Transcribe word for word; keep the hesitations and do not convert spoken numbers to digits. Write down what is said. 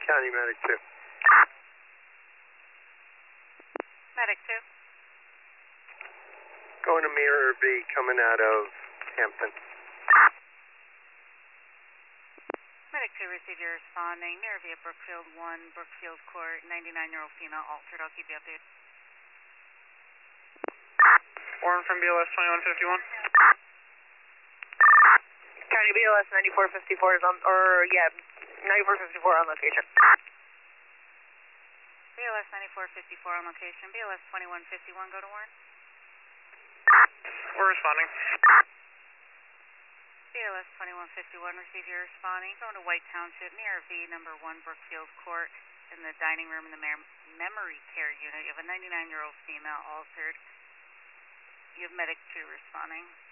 County Medic two. Medic two. Going to Mirror B, coming out of Hampton. Medic two, receive your responding. Mirror via Brookfield one, Brookfield Court, ninety-nine-year-old female altered. I'll keep you updated. Warren from B L S twenty-one fifty-one. County B L S ninety-four fifty-four is on, or yeah, ninety-four fifty-four on location. B L S ninety-four fifty-four on location. B L S twenty-one fifty-one, go to Warren. We're responding. B L S twenty-one fifty-one, receive your responding. Going to White Township, near V number one, Brookfield Court, in the dining room in the mer- memory care unit. You have a ninety-nine-year-old female altered. You have Medic two responding.